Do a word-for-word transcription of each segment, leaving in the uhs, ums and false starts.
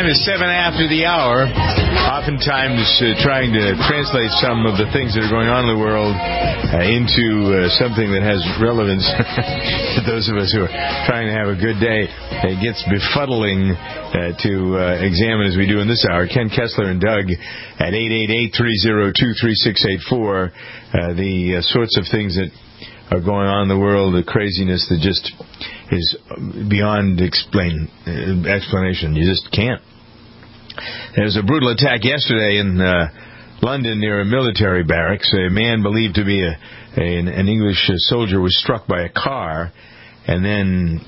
is seven after the hour. Oftentimes uh, trying to translate some of the things that are going on in the world uh, into uh, something that has relevance to those of us who are trying to have a good day. It gets befuddling uh, to uh, examine as we do in this hour. Ken Kessler and Doug at eight eight eight, three oh two, three six eight four. Uh, the uh, sorts of things that are going on in the world, the craziness that just is beyond explain, uh, explanation. You just can't. There was a brutal attack yesterday in uh, London near a military barracks. A man believed to be a, a, an English soldier was struck by a car and then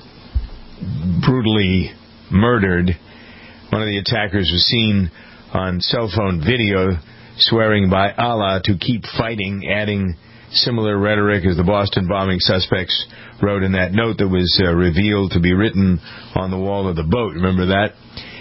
brutally murdered. One of the attackers was seen on cell phone video swearing by Allah to keep fighting, adding similar rhetoric as the Boston bombing suspects wrote in that note that was uh, revealed to be written on the wall of the boat. Remember that?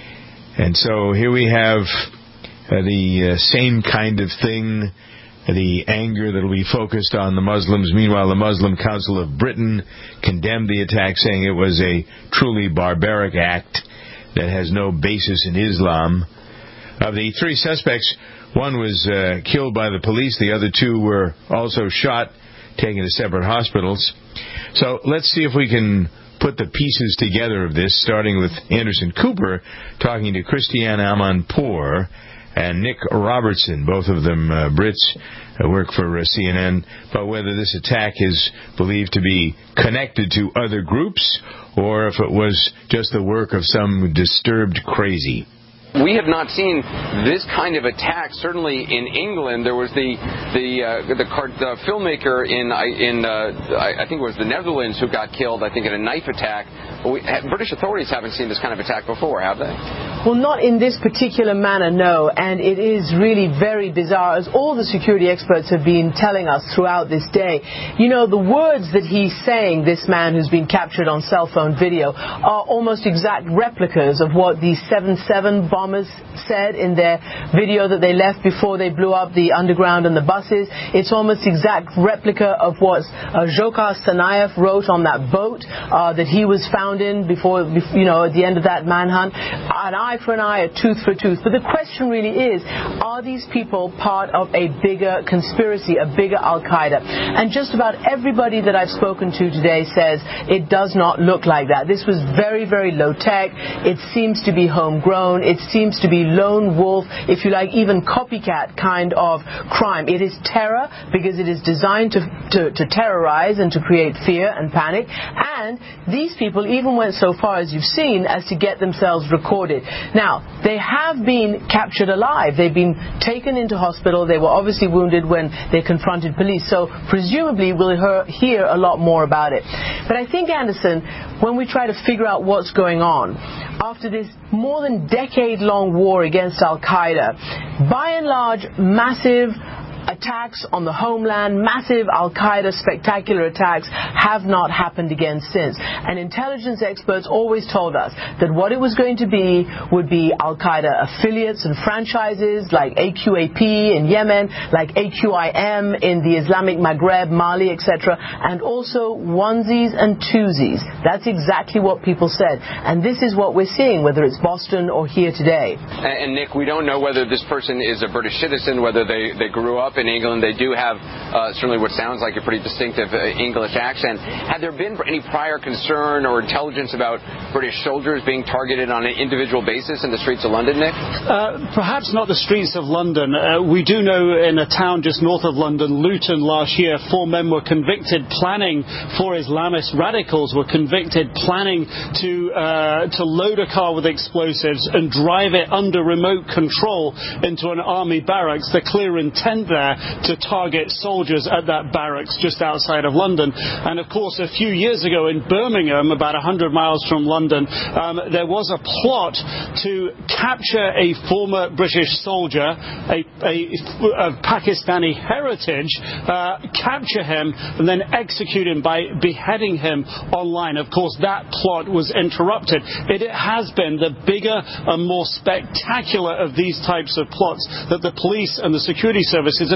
And so here we have uh, the uh, same kind of thing, the anger that will be focused on the Muslims. Meanwhile, the Muslim Council of Britain condemned the attack, saying it was a truly barbaric act that has no basis in Islam. Of the three suspects, one was uh, killed by the police. The other two were also shot, taken to separate hospitals. So let's see if we can put the pieces together of this, starting with Anderson Cooper talking to Christiane Amanpour and Nick Robertson, both of them uh, Brits, uh, work for uh, C N N, about whether this attack is believed to be connected to other groups or if it was just the work of some disturbed crazy. We have not seen this kind of attack. Certainly in England, there was the the uh, the, car, the filmmaker in in uh, I think it was the Netherlands who got killed, I think, in a knife attack. We, British authorities haven't seen this kind of attack before, have they? Well, not in this particular manner, no. And it is really very bizarre, as all the security experts have been telling us throughout this day. You know, the words that he's saying, this man who's been captured on cell phone video, are almost exact replicas of what the seven seven bombers said in their video that they left before they blew up the underground and the buses. It's almost exact replica of what uh, Dzhokhar Tsarnaev wrote on that boat uh, that he was found in before, you know, at the end of that manhunt. An eye for an eye, a tooth for a tooth. But the question really is, are these people part of a bigger conspiracy, a bigger Al-Qaeda? And just about everybody that I've spoken to today says it does not look like that. This was very, very low tech. It seems to be homegrown. It seems to be lone wolf, if you like, even copycat kind of crime. It is terror because it is designed to, to, to terrorize and to create fear and panic. And these people even went so far, as you've seen, as to get themselves recorded. Now, they have been captured alive. They've been taken into hospital. They were obviously wounded when they confronted police. So presumably we'll hear a lot more about it. But I think, Anderson, when we try to figure out what's going on, after this more than decade-long war against Al-Qaeda, by and large, massive attacks on the homeland, massive Al-Qaeda spectacular attacks have not happened again since. And intelligence experts always told us that what it was going to be would be Al-Qaeda affiliates and franchises like A Q A P in Yemen, like A Q I M in the Islamic Maghreb, Mali, et cetera, and also onesies and twosies. That's exactly what people said. And this is what we're seeing, whether it's Boston or here today. And, and Nick, we don't know whether this person is a British citizen, whether they, they grew up in England. They do have uh, certainly what sounds like a pretty distinctive uh, English accent. Had there been any prior concern or intelligence about British soldiers being targeted on an individual basis in the streets of London, Nick? Uh, perhaps not the streets of London. Uh, we do know in a town just north of London, Luton, last year, four men were convicted planning for Islamist radicals, were convicted planning to uh, to load a car with explosives and drive it under remote control into an army barracks. The clear intent there to target soldiers at that barracks just outside of London. And of course, a few years ago in Birmingham, about one hundred miles from London, um, there was a plot to capture a former British soldier, a, a, of Pakistani heritage, uh, capture him and then execute him by beheading him online. Of course, that plot was interrupted. It, it has been the bigger and more spectacular of these types of plots that the police and the security services have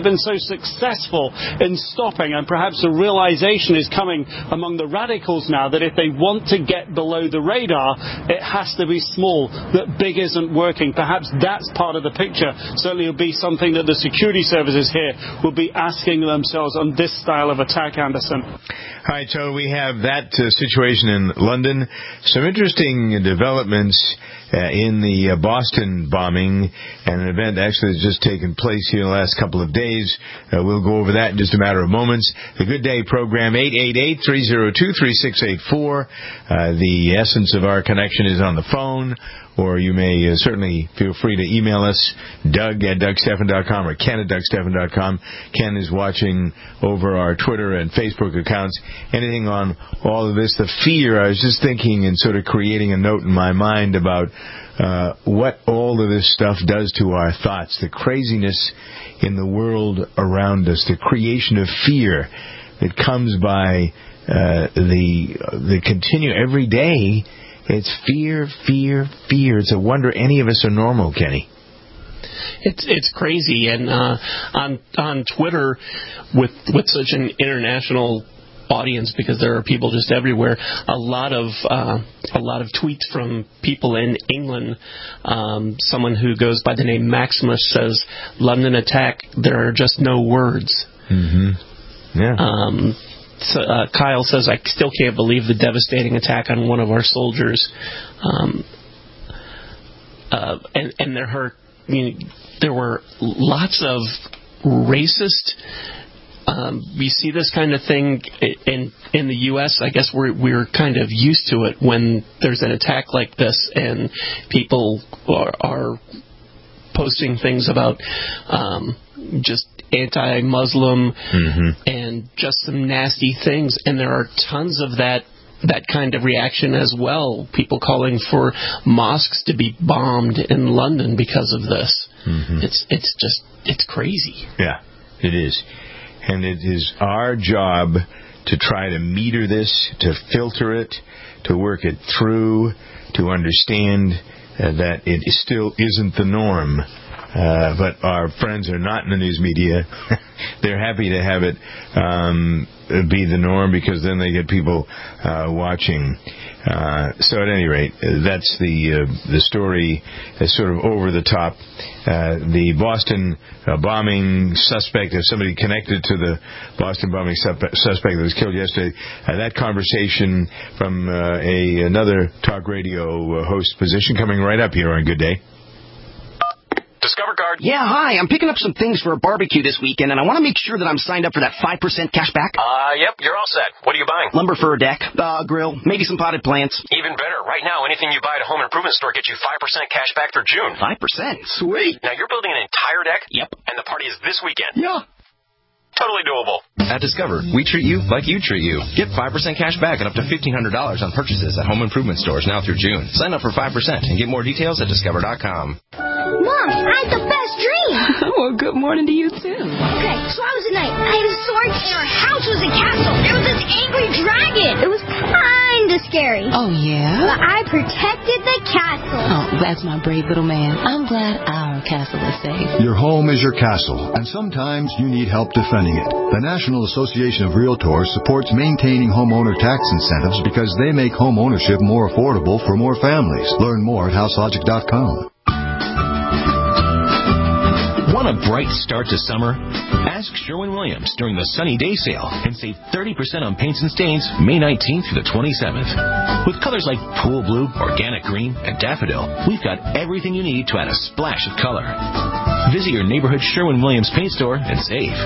been so successful in stopping, and perhaps a realization is coming among the radicals now that if they want to get below the radar, it has to be small, that big isn't working. Perhaps that's part of the picture. Certainly it'll be something that the security services here will be asking themselves on this style of attack, Anderson. All right, so we have that uh, situation in London. Some interesting developments uh, in the uh, Boston bombing, and an event actually has just taken place here in the last couple of days. Uh, we'll go over that in just a matter of moments. The Good Day program, eight eight eight, three oh two, three six eight four. Uh, the essence of our connection is on the phone, or you may uh, certainly feel free to email us, Doug at Doug Stephan dot com or Ken at Doug Stephan dot com. Ken is watching over our Twitter and Facebook accounts. Anything on all of this? The fear, I was just thinking and sort of creating a note in my mind about uh, what all of this stuff does to our thoughts, the craziness in the world around us, the creation of fear that comes by uh, the the continue every day. It's fear, fear, fear. It's a wonder any of us are normal, Kenny. It's it's crazy, and uh, on on Twitter, with with such an international audience, because there are people just everywhere, a lot of uh, a lot of tweets from people in England. Um, someone who goes by the name Maximus says, "London attack. There are just no words." Mm-hmm. Yeah. Um, So, uh, Kyle says, I still can't believe the devastating attack on one of our soldiers. Um, uh, and, and there, hurt, I mean, there were lots of racist. Um, we see this kind of thing in in the U S I guess we're we're kind of used to it when there's an attack like this, and people are, are posting things about um, just anti-Muslim mm-hmm. and just some nasty things, and there are tons of that that kind of reaction as well. People calling for mosques to be bombed in London because of this. Mm-hmm. It's it's just it's crazy. Yeah, it is, and it is our job to try to meter this, to filter it, to work it through, to understand uh, that it still isn't the norm. Uh, but our friends are not in the news media. They're happy to have it um, be the norm, because then they get people uh, watching. Uh, so at any rate, that's the uh, the story is sort of over the top. Uh, the Boston uh, bombing suspect, if somebody connected to the Boston bombing suspect that was killed yesterday, uh, that conversation from uh, a another talk radio uh, host position coming right up here on Good Day. Discover Card. Yeah, hi. I'm picking up some things for a barbecue this weekend, and I want to make sure that I'm signed up for that five percent cash back. Uh, yep, you're all set. What are you buying? Lumber for a deck, uh, grill, maybe some potted plants. Even better. Right now, anything you buy at a home improvement store gets you five percent cash back for June. five percent? Sweet. Now, you're building an entire deck? Yep. And the party is this weekend? Yeah. Totally doable. At Discover, we treat you like you treat you. Get five percent cash back and up to fifteen hundred dollars on purchases at home improvement stores now through June. Sign up for five percent and get more details at discover dot com. Mom, I had the best dream. Well, good morning to you, too. Okay, so I was a knight. I had a sword, and our house was a castle. There was this angry dragon. It was kind of scary. Oh, yeah? But I protected the castle. Oh, that's my brave little man. I'm glad our castle is safe. Your home is your castle, and sometimes you need help defending it. The National Association of Realtors supports maintaining homeowner tax incentives because they make home ownership more affordable for more families. Learn more at house logic dot com. Want a bright start to summer? Ask Sherwin-Williams during the Sunny Day Sale and save thirty percent on paints and stains May nineteenth through the twenty-seventh. With colors like pool blue, organic green, and daffodil, we've got everything you need to add a splash of color. Visit your neighborhood Sherwin-Williams paint store and save.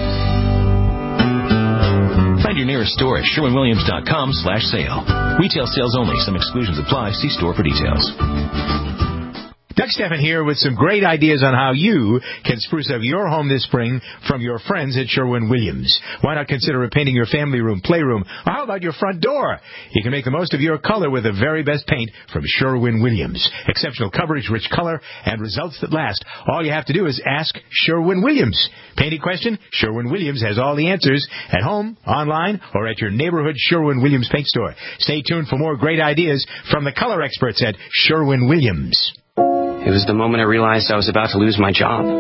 Find your nearest store at sherwin williams dot com slash sale. Retail sales only. Some exclusions apply. See store for details. Doug Stephan here with some great ideas on how you can spruce up your home this spring from your friends at Sherwin-Williams. Why not consider repainting your family room, playroom, or how about your front door? You can make the most of your color with the very best paint from Sherwin-Williams. Exceptional coverage, rich color, and results that last. All you have to do is ask Sherwin-Williams. Painting question? Sherwin-Williams has all the answers at home, online, or at your neighborhood Sherwin-Williams paint store. Stay tuned for more great ideas from the color experts at Sherwin-Williams. It was the moment I realized I was about to lose my job.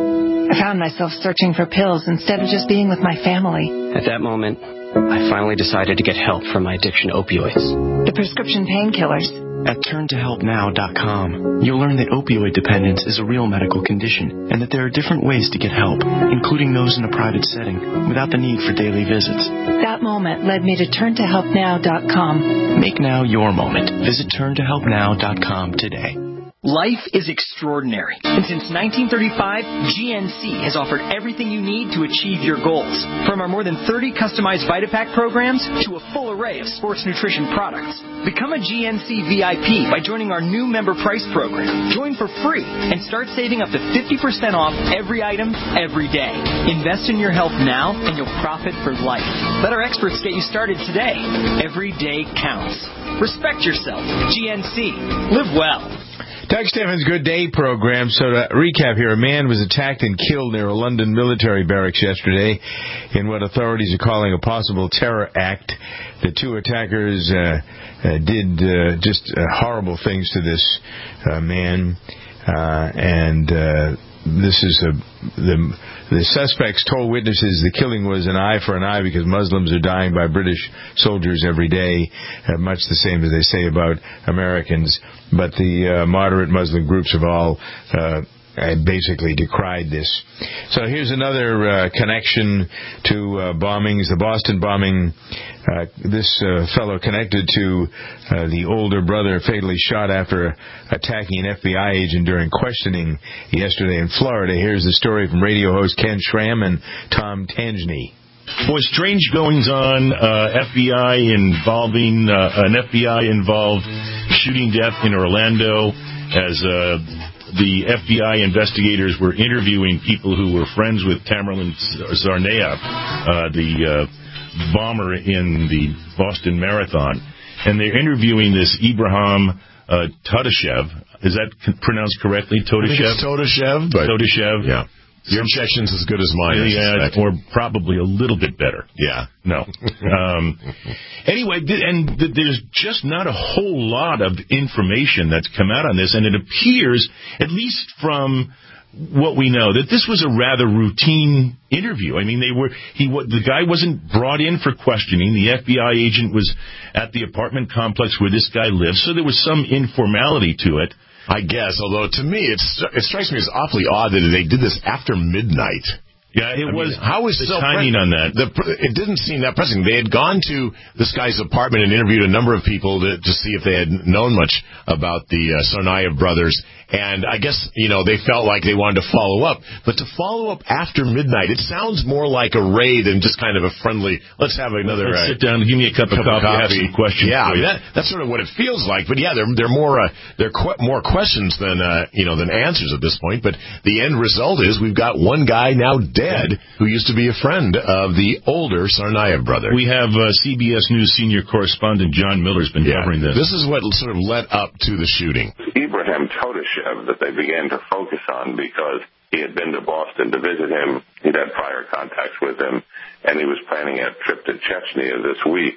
I found myself searching for pills instead of just being with my family. At that moment, I finally decided to get help for my addiction to opioids. The prescription painkillers. At turn to help now dot com, you'll learn that opioid dependence is a real medical condition and that there are different ways to get help, including those in a private setting, without the need for daily visits. That moment led me to turn to help now dot com. Make now your moment. Visit turn to help now dot com today. Life is extraordinary, and since nineteen thirty-five, G N C has offered everything you need to achieve your goals. From our more than thirty customized VitaPack programs to a full array of sports nutrition products. Become a G N C V I P by joining our new member price program. Join for free and start saving up to fifty percent off every item, every day. Invest in your health now, and you'll profit for life. Let our experts get you started today. Every day counts. Respect yourself. G N C. Live well. Doug Steffens' Good Day program. So to recap here, a man was attacked and killed near a London military barracks yesterday in what authorities are calling a possible terror act. The two attackers uh, uh, did uh, just uh, horrible things to this uh, man, uh, and uh, this is a, the the suspects told witnesses the killing was an eye for an eye because Muslims are dying by British soldiers every day, uh, much the same as they say about Americans. But the uh, moderate Muslim groups have all uh, basically decried this. So here's another uh, connection to uh, bombings. The Boston bombing, uh, this uh, fellow connected to uh, the older brother fatally shot after attacking an F B I agent during questioning yesterday in Florida. Here's the story from radio host Ken Schramm and Tom Tangney. Boy, strange goings on. Uh, F B I involving uh, an F B I involved shooting death in Orlando as uh, the F B I investigators were interviewing people who were friends with Tamerlan Tsarnaev, uh, the uh, bomber in the Boston Marathon, and they're interviewing this Ibrahim uh, Todashev. Is that pronounced correctly? Todashev. Todashev, but Todashev. Yeah. Your Chechen's as good as mine, yeah, or probably a little bit better. Yeah. No. um, anyway, th- and th- there's just not a whole lot of information that's come out on this, and it appears, at least from what we know, that this was a rather routine interview. I mean, they were he the guy wasn't brought in for questioning. The F B I agent was at the apartment complex where this guy lives, so there was some informality to it. I guess, although to me it's, it strikes me as awfully odd that they did this after midnight. Yeah, it I was. Mean, how was the so timing pre- on that? The, it didn't seem that pressing. They had gone to this guy's apartment and interviewed a number of people to, to see if they had known much about the uh, Tsarnaev brothers. And I guess, you know, they felt like they wanted to follow up. But to follow up after midnight, it sounds more like a raid than just kind of a friendly, let's have another... Let's uh, sit down and give me a cup, cup of coffee, have some questions. Yeah, for you. that, that's sort of what it feels like. But yeah, they're, they're more, uh, they're qu- more questions than, uh, you know, than answers at this point. But the end result is we've got one guy now dead who used to be a friend of the older Tsarnaev brother. We have uh, C B S News senior correspondent John Miller's been yeah, covering this. This is what sort of led up to the shooting. Ibrahim Todashev that they began to focus on because he had been to Boston to visit him. He'd had prior contacts with him, and he was planning a trip to Chechnya this week.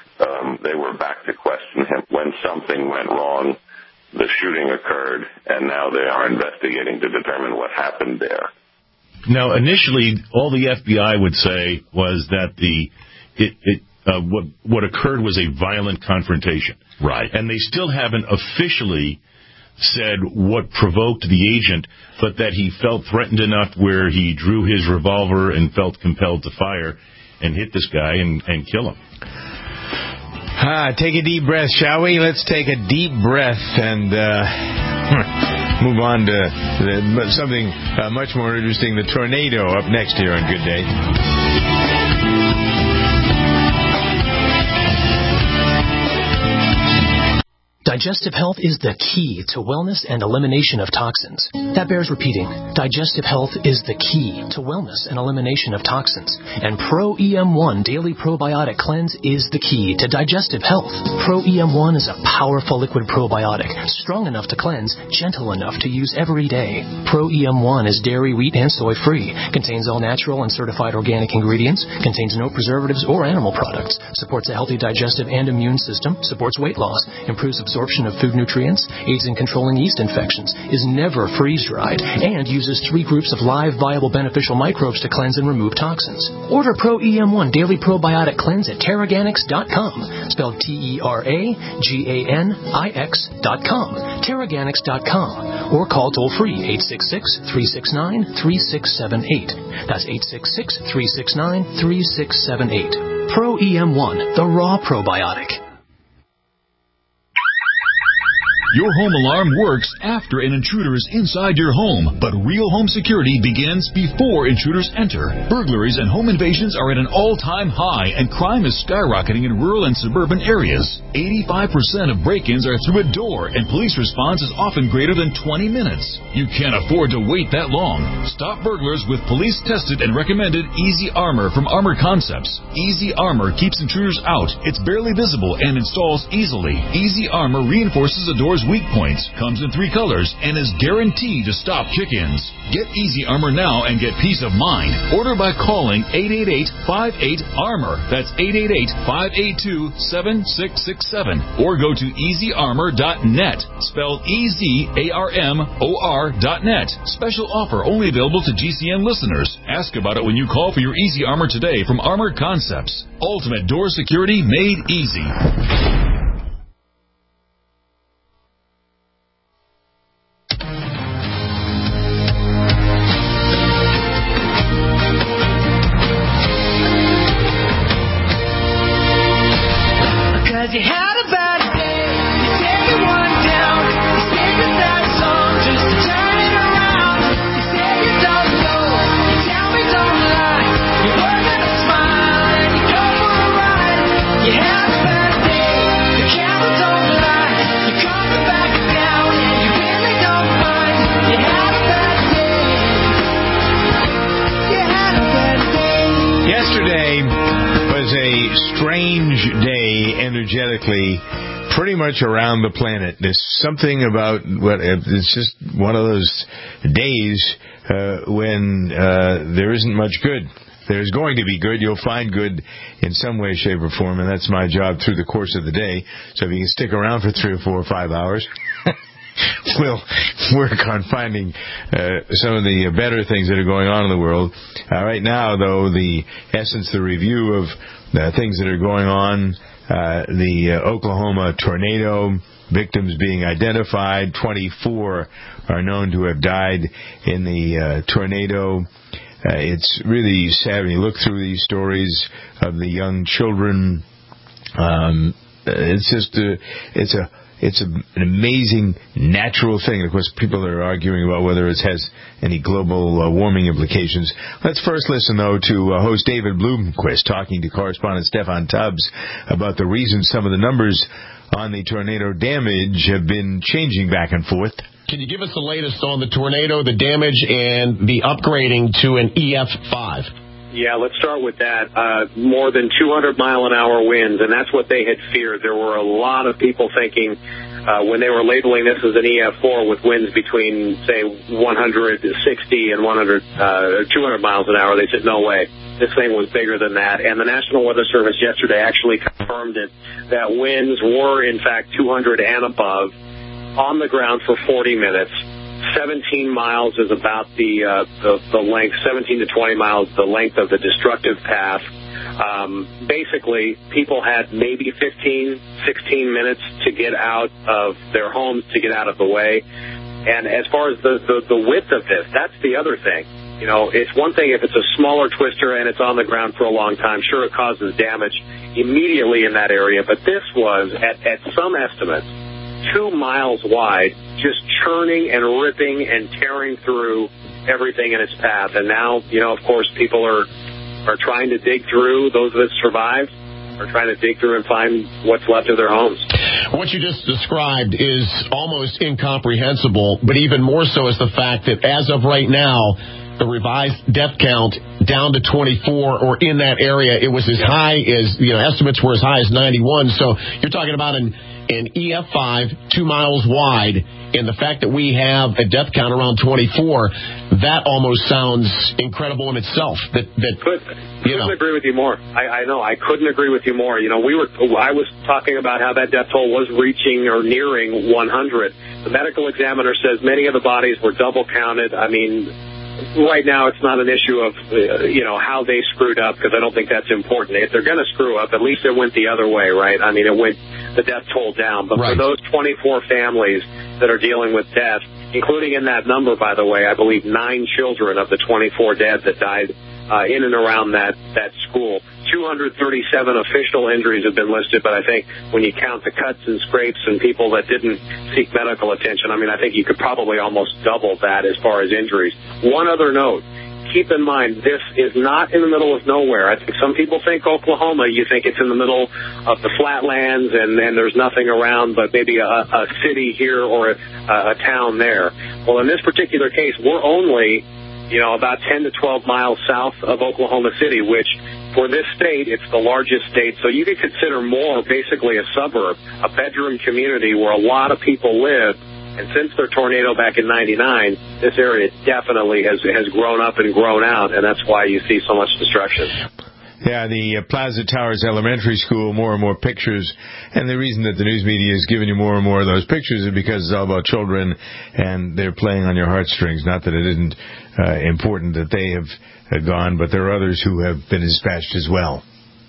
Um, they were back to question him when something went wrong. The shooting occurred, and now they are investigating to determine what happened there. Now, initially, all the F B I would say was that the it, it uh, what what occurred was a violent confrontation. Right. And they still haven't officially said what provoked the agent, but that he felt threatened enough where he drew his revolver and felt compelled to fire and hit this guy and, and kill him. Ah, take a deep breath, shall we? Let's take a deep breath and uh, move on to the, something uh, much more interesting, the tornado, up next here on Good Day. Digestive health is the key to wellness and elimination of toxins. That bears repeating. Digestive health is the key to wellness and elimination of toxins. And Pro E M one Daily Probiotic Cleanse is the key to digestive health. Pro E M one is a powerful liquid probiotic, strong enough to cleanse, gentle enough to use every day. Pro E M one is dairy, wheat, and soy-free, contains all natural and certified organic ingredients, contains no preservatives or animal products, supports a healthy digestive and immune system, supports weight loss, improves absorption, absorption of food nutrients, aids in controlling yeast infections, is never freeze-dried, and uses three groups of live, viable, beneficial microbes to cleanse and remove toxins. Order Pro E M one Daily Probiotic Cleanse at Terraganics dot com, spelled T E R A G A N I X dot com, Terraganics dot com, or call toll-free eight six six, three six nine, three six seven eight. That's eight six six, three six nine, three six seven eight. Pro E M one, the raw probiotic. Your home alarm works after an intruder is inside your home, but real home security begins before intruders enter. Burglaries and home invasions are at an all-time high, and crime is skyrocketing in rural and suburban areas. eighty-five percent of break-ins are through a door, and police response is often greater than twenty minutes. You can't afford to wait that long. Stop burglars with police-tested and recommended Easy Armor from Armor Concepts. Easy Armor keeps intruders out. It's barely visible and installs easily. Easy Armor reinforces a door's weak points, comes in three colors, and is guaranteed to stop kick-ins. Get Easy Armor now and get peace of mind. Order by calling eight eight eight, five eight, ARMOR. That's eight eight eight, five eight two, seven six six seven. Or go to easy armor dot net, spelled E Z A R M O R dot net. Special offer only available to G C N listeners. Ask about it when you call for your Easy Armor today from Armor Concepts. Ultimate door security made easy. You had a bad day, you take it one down, you stick with that song just to turn it around. You say you don't know, you tell me don't lie, you work at a smile and you go for a ride. You had a bad day, the camera don't lie, you come back down and you really don't mind. You had a bad day, you had a bad day. Yesterday was a strange day energetically, pretty much around the planet. There's something about what it's just one of those days uh, when uh, there isn't much good. There's going to be good. You'll find good in some way, shape, or form, and that's my job through the course of the day. So if you can stick around for three or four or five hours, we'll work on finding uh, some of the better things that are going on in the world. Uh, right now, though, the essence, the review of the things that are going on, uh, the uh, Oklahoma tornado, victims being identified, twenty-four are known to have died in the uh, tornado. Uh, it's really sad when you look through these stories of the young children. Um, it's just a, it's a It's a, an amazing natural thing. Of course, people are arguing about whether it has any global uh, warming implications. Let's first listen, though, to uh, host David Bloomquist talking to correspondent Stefan Tubbs about the reasons some of the numbers on the tornado damage have been changing back and forth. Can you give us the latest on the tornado, the damage, and the upgrading to an E F five? Yeah, let's start with that. Uh, more than two hundred mile an hour winds, and that's what they had feared. There were a lot of people thinking uh, when they were labeling this as an E F four with winds between, say, one hundred sixty and one hundred, uh, two hundred miles an hour, they said, no way. This thing was bigger than that. And the National Weather Service yesterday actually confirmed it, that winds were, in fact, two hundred and above on the ground for forty minutes. seventeen miles is about the, uh, the the length, seventeen to twenty miles, the length of the destructive path. Um, basically, people had maybe fifteen, sixteen minutes to get out of their homes, to get out of the way. And as far as the, the, the width of this, that's the other thing. You know, it's one thing if it's a smaller twister and it's on the ground for a long time. Sure, it causes damage immediately in that area. But this was, at, at some estimates, two miles wide, just churning and ripping and tearing through everything in its path. And now, you know, of course, people are are trying to dig through, those that survived are trying to dig through and find what's left of their homes. What you just described is almost incomprehensible, but even more so is the fact that as of right now, the revised death count down to twenty-four, or in that area, it was as high as, you know, estimates were as high as ninety-one. So you're talking about an in E F five, two miles wide, and the fact that we have a death count around twenty-four, that almost sounds incredible in itself. That, that Could, you couldn't know. agree with you more. I, I know. I couldn't agree with you more. You know, we were. I was talking about how that death toll was reaching or nearing one hundred. The medical examiner says many of the bodies were double counted. I mean, right now it's not an issue of, uh, you know, how they screwed up, because I don't think that's important. If they're going to screw up, at least it went the other way, right? I mean, it went the death toll down. But right. for those twenty-four families that are dealing with death, including in that number, by the way, I believe nine children of the twenty-four dead that died uh, in and around that, that school. two hundred thirty-seven official injuries have been listed, but I think when you count the cuts and scrapes and people that didn't seek medical attention, I mean, I think you could probably almost double that as far as injuries. One other note. Keep in mind, this is not in the middle of nowhere. I think some people think Oklahoma, you think it's in the middle of the flatlands and, and there's nothing around but maybe a, a city here or a, a town there. Well, in this particular case, we're only, you know, about ten to twelve miles south of Oklahoma City, which for this state, it's the largest state. So you could consider more basically a suburb, a bedroom community where a lot of people live. And since their tornado back in ninety-nine, this area definitely has has grown up and grown out, and that's why you see so much destruction. Yeah, the uh, Plaza Towers Elementary School, more and more pictures. And the reason that the news media is giving you more and more of those pictures is because it's all about children, and they're playing on your heartstrings. Not that it isn't uh, important that they have uh, gone, but there are others who have been dispatched as well.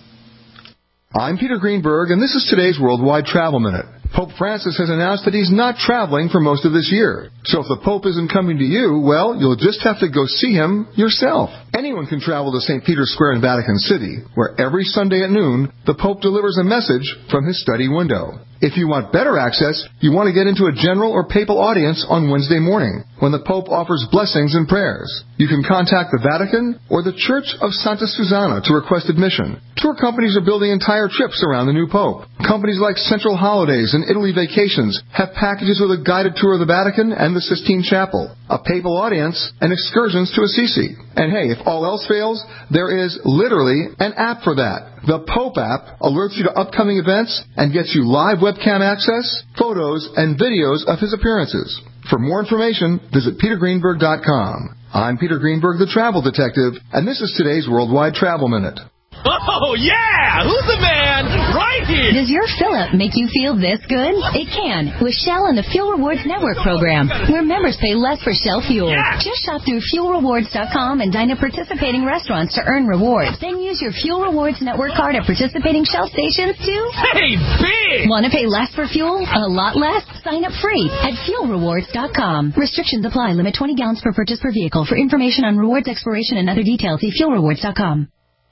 I'm Peter Greenberg, and this is today's Worldwide Travel Minute. Pope Francis has announced that he's not traveling for most of this year. So if the Pope isn't coming to you, well, you'll just have to go see him yourself. Anyone can travel to Saint Peter's Square in Vatican City, where every Sunday at noon, the Pope delivers a message from his study window. If you want better access, you want to get into a general or papal audience on Wednesday morning, when the Pope offers blessings and prayers. You can contact the Vatican or the Church of Santa Susana to request admission. Tour companies are building entire trips around the new Pope. Companies like Central Holidays and Italy Vacations have packages with a guided tour of the Vatican and the Sistine Chapel, a papal audience, and excursions to Assisi. And hey, if all else fails, there is literally an app for that. The Pope app alerts you to upcoming events and gets you live webcam access, photos, and videos of his appearances. For more information, visit peter greenberg dot com. I'm Peter Greenberg, the Travel Detective, and this is today's Worldwide Travel Minute. Oh, yeah! Who's the man? Right here! Does your fill-up make you feel this good? It can, with Shell and the Fuel Rewards Network program, where members pay less for Shell fuel. Yeah. Just shop through fuel rewards dot com and dine at participating restaurants to earn rewards. Then use your Fuel Rewards Network card at participating Shell stations to... Hey, big! Want to pay less for fuel? A lot less? Sign up free at fuel rewards dot com. Restrictions apply. Limit twenty gallons per purchase per vehicle. For information on rewards expiration and other details, see fuel rewards dot com.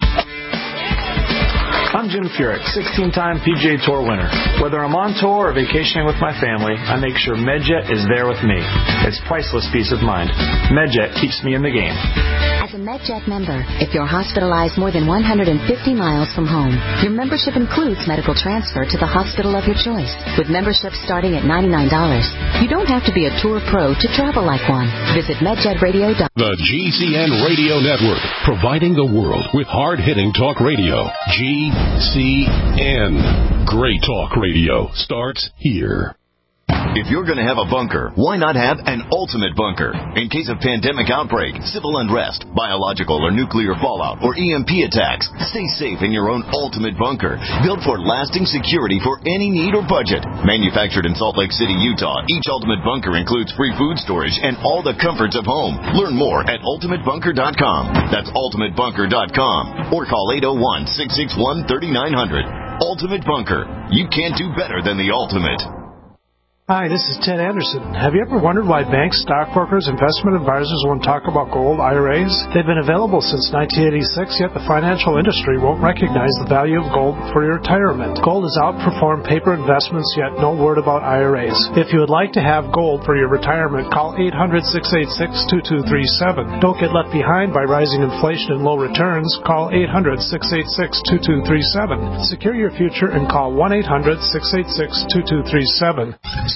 I'm Jim Furyk, sixteen-time P G A Tour winner. Whether I'm on tour or vacationing with my family, I make sure MedJet is there with me. It's priceless peace of mind. MedJet keeps me in the game. As a MedJet member, if you're hospitalized more than one hundred fifty miles from home, your membership includes medical transfer to the hospital of your choice. With membership starting at ninety-nine dollars, you don't have to be a tour pro to travel like one. Visit medjet radio dot com. The G C N Radio Network, providing the world with hard-hitting talk radio. G C N. Great talk radio starts here. If you're going to have a bunker, why not have an ultimate bunker? In case of pandemic outbreak, civil unrest, biological or nuclear fallout, or E M P attacks, stay safe in your own ultimate bunker. Built for lasting security for any need or budget. Manufactured in Salt Lake City, Utah, each ultimate bunker includes free food storage and all the comforts of home. Learn more at ultimate bunker dot com. That's ultimate bunker dot com. Or call eight oh one, six six one, three nine zero zero. Ultimate Bunker. You can't do better than the ultimate. Hi, this is Ted Anderson. Have you ever wondered why banks, stockbrokers, investment advisors won't talk about gold I R As? They've been available since nineteen eighty-six, yet the financial industry won't recognize the value of gold for your retirement. Gold has outperformed paper investments, yet no word about I R As. If you would like to have gold for your retirement, call eight hundred, six eight six, two two three seven. Don't get left behind by rising inflation and low returns. Call eight hundred, six eight six, two two three seven. Secure your future and call one eight hundred, six eight six, two two three seven.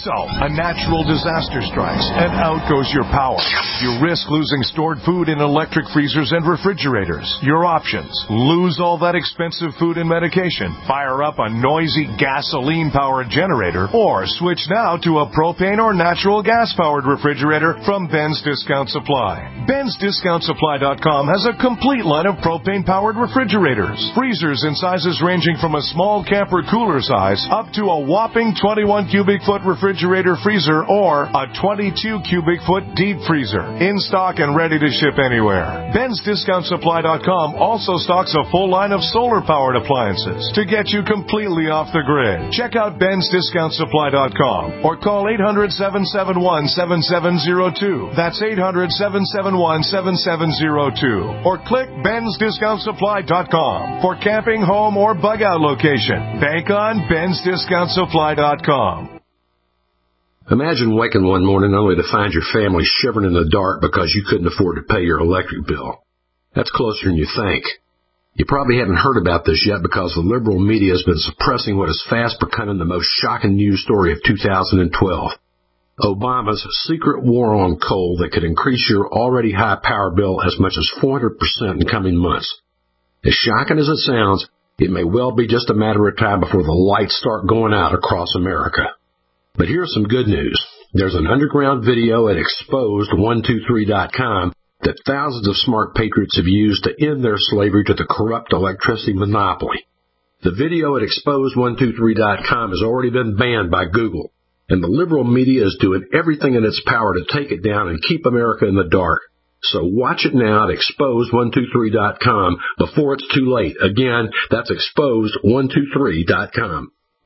So, a natural disaster strikes, and out goes your power. You risk losing stored food in electric freezers and refrigerators. Your options: lose all that expensive food and medication, fire up a noisy gasoline-powered generator, or switch now to a propane or natural gas-powered refrigerator from Ben's Discount Supply. Ben's Discount Supply dot com has a complete line of propane-powered refrigerators. Freezers in sizes ranging from a small camper cooler size up to a whopping twenty-one cubic foot refrigerator freezer or a twenty-two cubic foot deep freezer. In stock and ready to ship anywhere. Ben's Discount Supply dot com also stocks a full line of solar-powered appliances to get you completely off the grid. Check out Ben's Discount Supply dot com or call eight hundred, seven seven one, seven seven zero two. That's eight hundred, seven seven one, seven seven zero two. Or click Ben's Discount Supply dot com for camping, home, or bug-out location. Bank on Ben's Discount Supply dot com. Imagine waking one morning only to find your family shivering in the dark because you couldn't afford to pay your electric bill. That's closer than you think. You probably haven't heard about this yet because the liberal media has been suppressing what is fast becoming the most shocking news story of two thousand twelve. Obama's secret war on coal that could increase your already high power bill as much as four hundred percent in coming months. As shocking as it sounds, it may well be just a matter of time before the lights start going out across America. But here's some good news. There's an underground video at exposed one two three dot com that thousands of smart patriots have used to end their slavery to the corrupt electricity monopoly. The video at exposed one two three dot com has already been banned by Google, and the liberal media is doing everything in its power to take it down and keep America in the dark. So watch it now at exposed one two three dot com before it's too late. Again, that's exposed one two three dot com.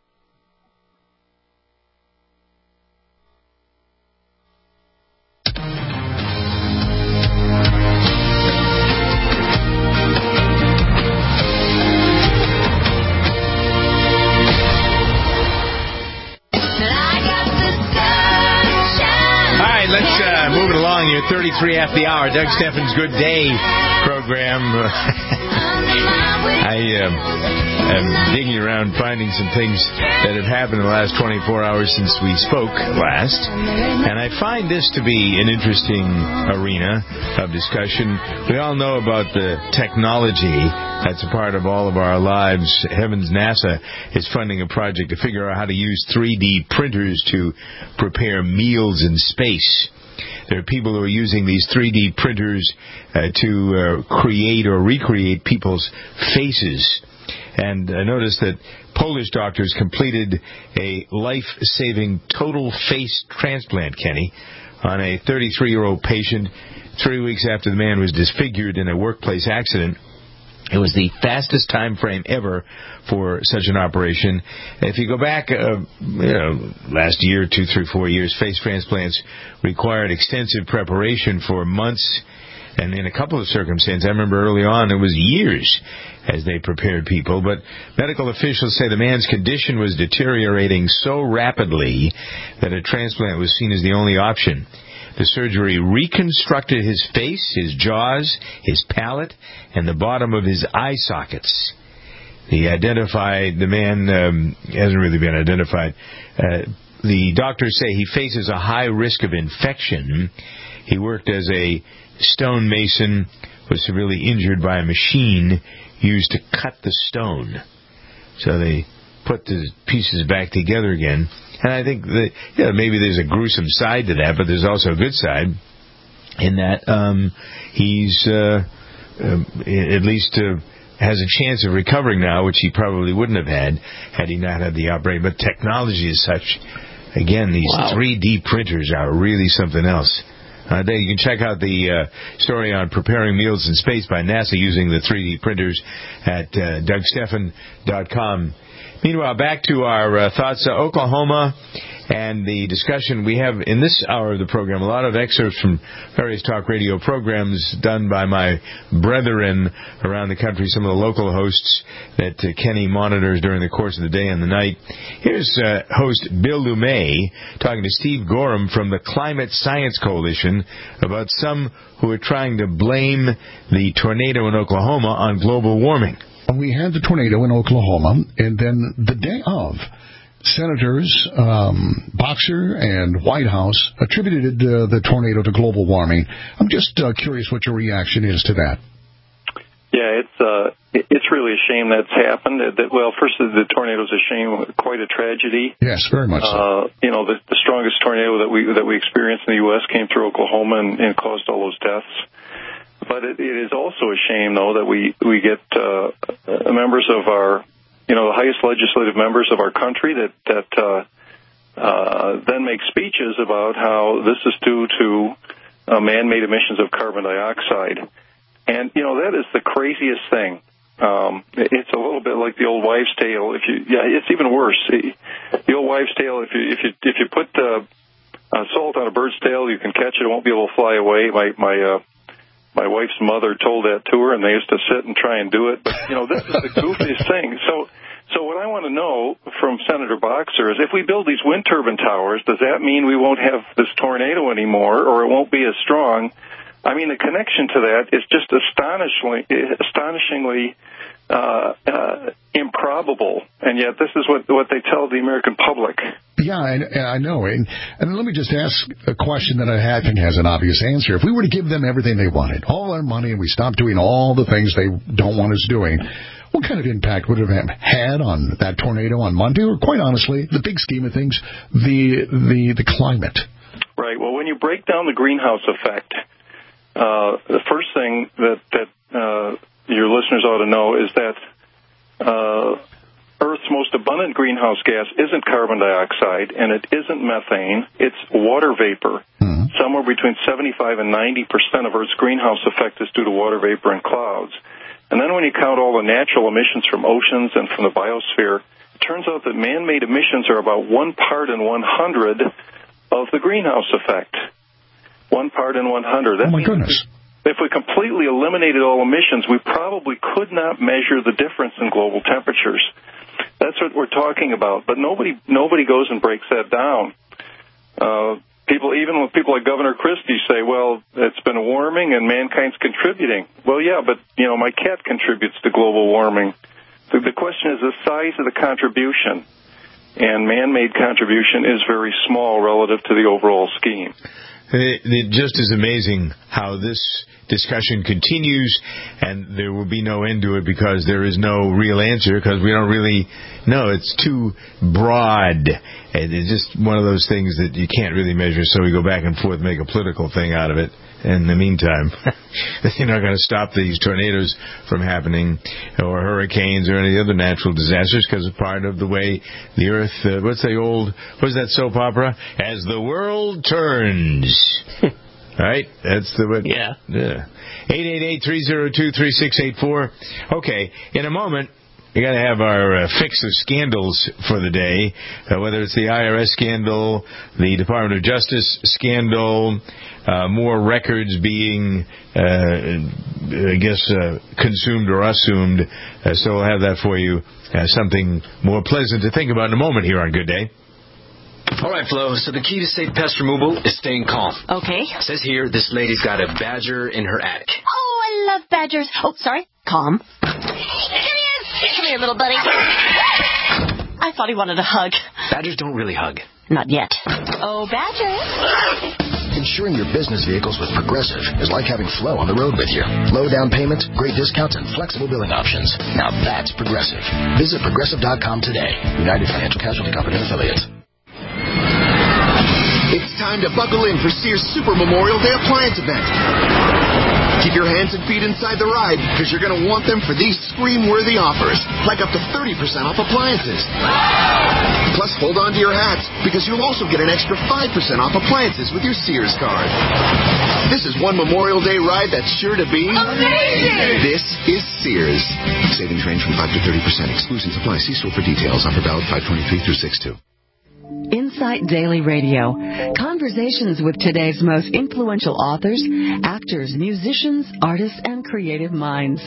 thirty-three after the hour, Doug Steffen's Good Day program. I um, am digging around finding some things that have happened in the last twenty-four hours since we spoke last, and I find this to be an interesting arena of discussion. We all know about the technology that's a part of all of our lives. Heavens, NASA is funding a project to figure out how to use three D printers to prepare meals in space. There are people who are using these three D printers uh, to uh, create or recreate people's faces. And I noticed that Polish doctors completed a life-saving total face transplant, Kenny, on a thirty-three-year-old patient three weeks after the man was disfigured in a workplace accident. It was the fastest time frame ever for such an operation. If you go back, uh, you know, last year, two, three, four years, face transplants required extensive preparation for months, and in a couple of circumstances, I remember early on, it was years as they prepared people. But medical officials say the man's condition was deteriorating so rapidly that a transplant was seen as the only option. The surgery reconstructed his face, his jaws, his palate, and the bottom of his eye sockets. He identified, the man um, hasn't really been identified. Uh, the doctors say he faces a high risk of infection. He worked as a stonemason, was severely injured by a machine used to cut the stone. So they put the pieces back together again. And I think that, you know, maybe there's a gruesome side to that, but there's also a good side in that um, he's uh, uh, at least uh, has a chance of recovering now, which he probably wouldn't have had had he not had the operation. But technology is such. Again, these wow. three D printers are really something else. Uh, there you can check out the uh, story on preparing meals in space by NASA using the three D printers at uh, Doug Steffen dot com. Meanwhile, back to our uh, thoughts. Uh, Oklahoma and the discussion we have in this hour of the program. A lot of excerpts from various talk radio programs done by my brethren around the country, some of the local hosts that uh, Kenny monitors during the course of the day and the night. Here's uh, host Bill Lumay talking to Steve Gorham from the Climate Science Coalition about some who are trying to blame the tornado in Oklahoma on global warming. We had the tornado in Oklahoma, and then the day of, Senators um, Boxer and Whitehouse attributed uh, the tornado to global warming. I'm just uh, curious what your reaction is to that. Yeah, it's uh, it's really a shame that's happened. That, well, first, the tornado's a shame, quite a tragedy. Yes, very much so. Uh, you know, the, the strongest tornado that we that we experienced in the U S came through Oklahoma and, and caused all those deaths. But it, it is also a shame, though, that we we get uh, members of our, you know, the highest legislative members of our country that that uh, uh, then make speeches about how this is due to uh, man-made emissions of carbon dioxide. And, you know, that is the craziest thing. Um, it's a little bit like the old wives' tale. If you, yeah, it's even worse. The old wives' tale. If you if you if you put uh, uh, salt on a bird's tail, you can catch it. It won't be able to fly away. My my uh, my wife's mother told that to her, and they used to sit and try and do it. But you know, this is the goofiest thing. So so what I want to know from Senator Boxer is, if we build these wind turbine towers, does that mean we won't have this tornado anymore, or it won't be as strong? I mean, the connection to that is just astonishingly, astonishingly uh, uh, improbable, and yet this is what what they tell the American public. Yeah, I, I know. And, and let me just ask a question that I think has an obvious answer. If we were to give them everything they wanted, all our money, and we stopped doing all the things they don't want us doing, what kind of impact would it have had on that tornado on Monday, or quite honestly, the big scheme of things, the the, the climate? Right. Well, when you break down the greenhouse effect, Uh, the first thing that, that uh, your listeners ought to know is that uh, Earth's most abundant greenhouse gas isn't carbon dioxide, and it isn't methane. It's water vapor. Mm-hmm. Somewhere between seventy-five and ninety percent of Earth's greenhouse effect is due to water vapor and clouds. And then when you count all the natural emissions from oceans and from the biosphere, it turns out that man-made emissions are about one part in one hundred of the greenhouse effect. One part in one hundred. That oh, my goodness. If we completely eliminated all emissions, we probably could not measure the difference in global temperatures. That's what we're talking about. But nobody nobody goes and breaks that down. Uh, people, even with people like Governor Christie, say, well, it's been warming and mankind's contributing. Well, yeah, but, you know, my cat contributes to global warming. The, the question is the size of the contribution. And man-made contribution is very small relative to the overall scheme. It, it just is amazing how this discussion continues, and there will be no end to it because there is no real answer, because we don't really know. It's too broad. And it's just one of those things that you can't really measure, so we go back and forth, make a political thing out of it. In the meantime, you're not going to stop these tornadoes from happening, or hurricanes, or any other natural disasters, because it's part of the way the Earth, uh, what's the old, what's that soap opera? As the world turns. Right? That's the way. Yeah. Yeah. eight eight eight, three oh two, three six eight four. Okay, in a moment, we got to have our uh, fix of scandals for the day, uh, whether it's the I R S scandal, the Department of Justice scandal, uh, more records being, uh, I guess, uh, consumed or assumed. Uh, so we'll have that for you, uh, something more pleasant to think about in a moment here on Good Day. All right, Flo, so the key to safe pest removal is staying calm. Okay. It says here this lady's got a badger in her attic. Oh, I love badgers. Oh, sorry. Calm. Come here. Come here, little buddy. I thought he wanted a hug. Badgers don't really hug. Not yet. Oh, Badger. Insuring your business vehicles with Progressive is like having Flo on the road with you. Low down payments, great discounts, and flexible billing options. Now that's Progressive. Visit Progressive dot com today. United Financial Casualty Company and Affiliates. It's time to buckle in for Sears Super Memorial Day Appliance Event. Keep your hands and feet inside the ride, because you're going to want them for these scream-worthy offers, like up to thirty percent off appliances. Plus, hold on to your hats, because you'll also get an extra five percent off appliances with your Sears card. This is one Memorial Day ride that's sure to be amazing! This is Sears. Savings range from five to thirty percent. Exclusions apply. See store for details. Offer valid five twenty-three through six two. Insight Daily Radio. Conversations with today's most influential authors, actors, musicians, artists, and creative minds.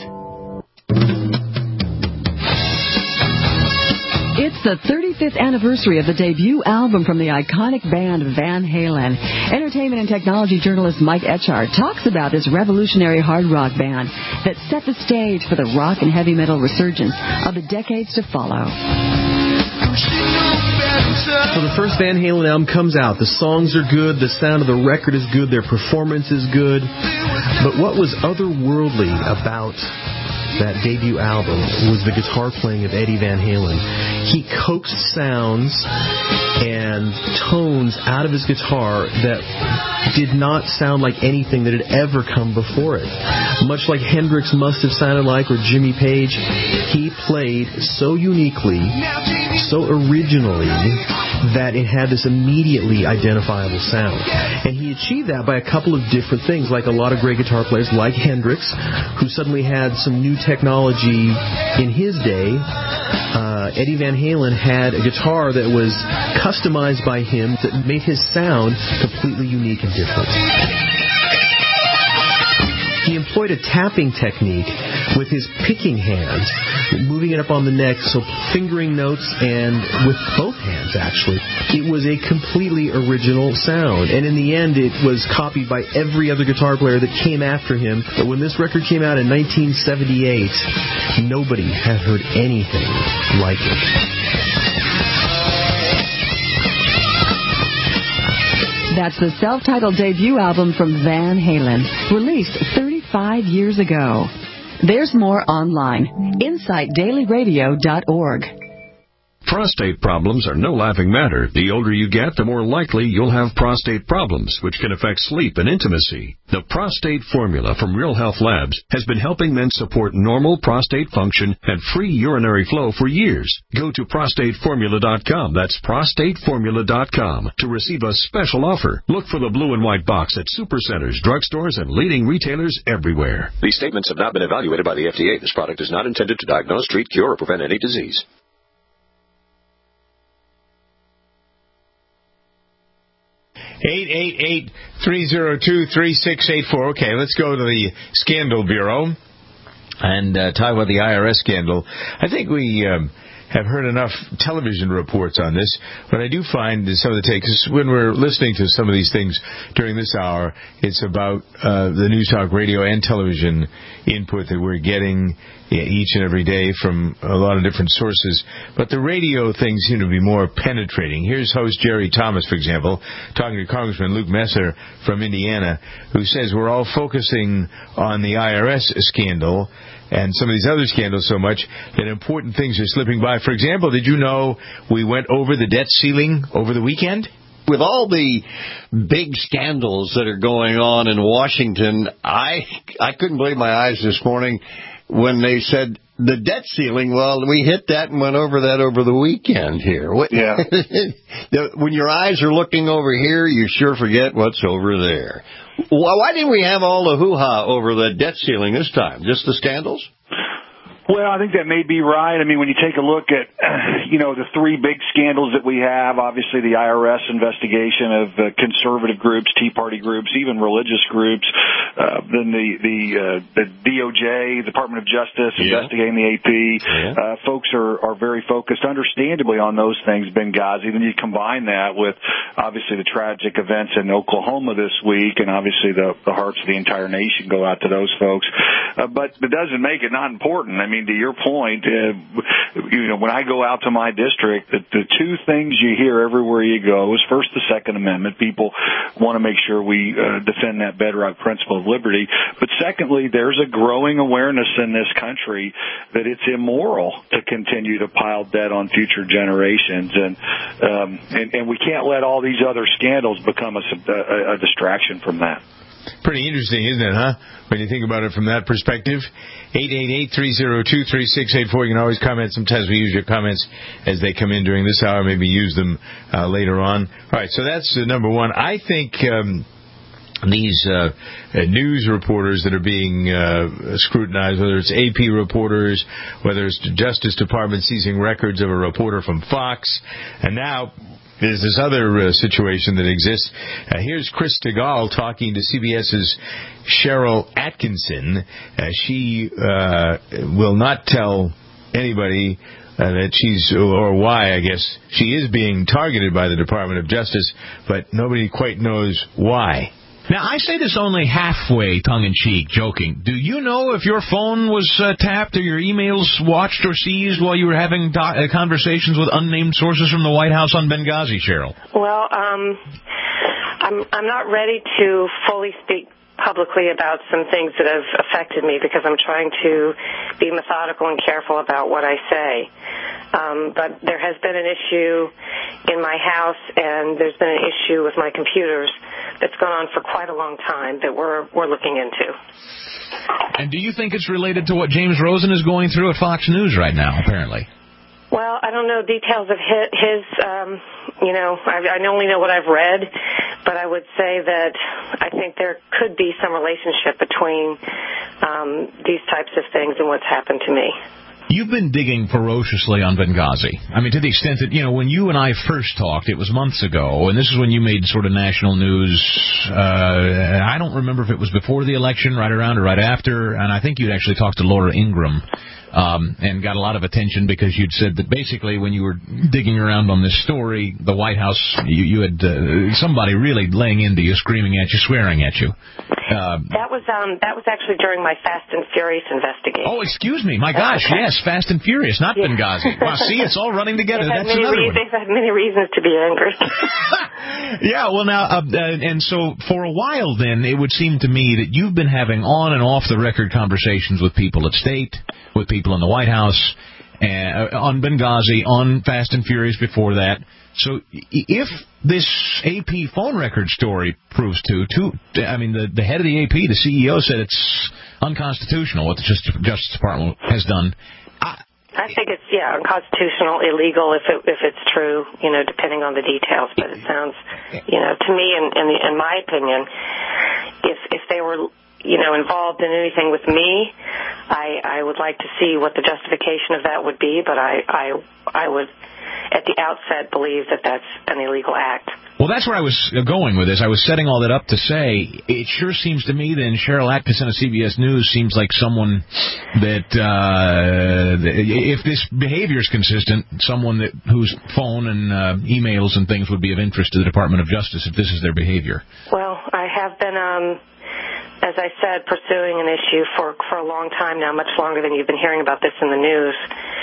It's the thirty-fifth anniversary of the debut album from the iconic band Van Halen. Entertainment and technology journalist Mike Etchart talks about this revolutionary hard rock band that set the stage for the rock and heavy metal resurgence of the decades to follow. So the first Van Halen album comes out. The songs are good. The sound of the record is good. Their performance is good. But what was otherworldly about that debut album was the guitar playing of Eddie Van Halen. He coaxed sounds and tones out of his guitar that did not sound like anything that had ever come before it. Much like Hendrix must have sounded like, or Jimmy Page, he played so uniquely, so originally, that it had this immediately identifiable sound. And he achieved that by a couple of different things, like a lot of great guitar players, like Hendrix, who suddenly had some new technology in his day. Uh, Eddie Van Halen had a guitar that was customized by him that made his sound completely unique and different. He employed a tapping technique with his picking hands, moving it up on the neck, so fingering notes and with both hands, actually. It was a completely original sound, and in the end it was copied by every other guitar player that came after him. But when this record came out in nineteen seventy-eight, nobody had heard anything like it. That's the self-titled debut album from Van Halen, released thirty-five years ago. There's more online. insight daily radio dot org. Prostate problems are no laughing matter. The older you get, the more likely you'll have prostate problems, which can affect sleep and intimacy. The Prostate Formula from Real Health Labs has been helping men support normal prostate function and free urinary flow for years. Go to prostate formula dot com. That's prostate formula dot com to receive a special offer. Look for the blue and white box at supercenters, drugstores, and leading retailers everywhere. These statements have not been evaluated by the F D A. This product is not intended to diagnose, treat, cure, or prevent any disease. eight eight eight, three oh two, three six eight four. Okay, let's go to the Scandal Bureau and uh, talk about the I R S scandal. I think we um, have heard enough television reports on this, but I do find some of the takes, when we're listening to some of these things during this hour, it's about uh, the News Talk radio and television input that we're getting each and every day from a lot of different sources. But the radio things seem to be more penetrating. Here's host Jerry Thomas, for example, talking to Congressman Luke Messer from Indiana, who says we're all focusing on the I R S scandal and some of these other scandals so much that important things are slipping by. For example, did you know we went over the debt ceiling over the weekend? With all the big scandals that are going on in Washington, I I couldn't believe my eyes this morning when they said the debt ceiling. Well, we hit that and went over that over the weekend here. What, yeah. When your eyes are looking over here, you sure forget what's over there. Why didn't we have all the hoo-ha over the debt ceiling this time? Just the scandals? Well, I think that may be right. I mean, when you take a look at, you know, the three big scandals that we have, obviously the I R S investigation of uh, conservative groups, Tea Party groups, even religious groups, uh, then the the, uh, the D O J, Department of Justice, yeah. investigating the A P. Yeah. Uh, folks are, are very focused, understandably, on those things, Benghazi. Then you combine that with, obviously, the tragic events in Oklahoma this week, and obviously the, the hearts of the entire nation go out to those folks. Uh, but it doesn't make it not important. I mean, to your point, uh, you know, when I go out to my district, the, the two things you hear everywhere you go is first the Second Amendment. People want to make sure we uh, defend that bedrock principle of liberty. But secondly, there's a growing awareness in this country that it's immoral to continue to pile debt on future generations, and um, and, and we can't let all these other scandals become a, a, a distraction from that. Pretty interesting, isn't it, huh? When you think about it from that perspective. eight eight eight, three oh two, three six eight four. You can always comment. Sometimes we use your comments as they come in during this hour. Maybe use them uh, later on. All right, so that's uh, number one. I think um, these uh, news reporters that are being uh, scrutinized, whether it's A P reporters, whether it's the Justice Department seizing records of a reporter from Fox, and now there's this other uh, situation that exists. Uh, here's Chris Stigall talking to CBS's Cheryl Atkinson. Uh, she uh, will not tell anybody uh, that she's, or why, I guess, she is being targeted by the Department of Justice, but nobody quite knows why. Now, I say this only halfway, tongue-in-cheek, joking. Do you know if your phone was uh, tapped or your emails watched or seized while you were having do- uh, conversations with unnamed sources from the White House on Benghazi, Cheryl? Well, um, I'm I'm not ready to fully speak publicly about some things that have affected me because I'm trying to be methodical and careful about what I say. Um, but there has been an issue in my house, and there's been an issue with my computers that's gone on for quite a long time that we're we're looking into. And do you think it's related to what James Rosen is going through at Fox News right now, apparently? Well, I don't know details of his, his um, you know, I, I only know what I've read, but I would say that I think there could be some relationship between um, these types of things and what's happened to me. You've been digging ferociously on Benghazi. I mean, to the extent that, you know, when you and I first talked, it was months ago, and this is when you made sort of national news. Uh, I don't remember if it was before the election, right around or right after, and I think you'd actually talked to Laura Ingraham. Um, and got a lot of attention because you'd said that basically when you were digging around on this story, the White House, you, you had uh, somebody really laying into you, screaming at you, swearing at you. Uh, that was um, that was actually during my Fast and Furious investigation. Oh, excuse me. My gosh, okay. Yes, Fast and Furious, not yeah. Benghazi. Wow, see, it's all running together. That's another re- one. They've had many reasons to be angry. Yeah, well, now, uh, uh, and so for a while then, it would seem to me that you've been having on and off the record conversations with people at State, with people in the White House, uh, on Benghazi, on Fast and Furious before that. So if this A P phone record story proves to, to I mean, the, the head of the A P, the C E O, said it's unconstitutional, what the Justice Department has done. I, I think it's, yeah, unconstitutional, illegal if it, if it's true, you know, depending on the details. But it sounds, you know, to me, in, in, the, in my opinion, if if they were, you know, involved in anything with me, I I would like to see what the justification of that would be. But I I I would, at the outset, believe that that's an illegal act. Well, that's where I was going with this. I was setting all that up to say, it sure seems to me then Cheryl Atkinson of C B S News seems like someone that, uh, if this behavior is consistent, someone that whose phone and uh, emails and things would be of interest to the Department of Justice if this is their behavior. Well, I have been, um, as I said, pursuing an issue for, for a long time now, much longer than you've been hearing about this in the news,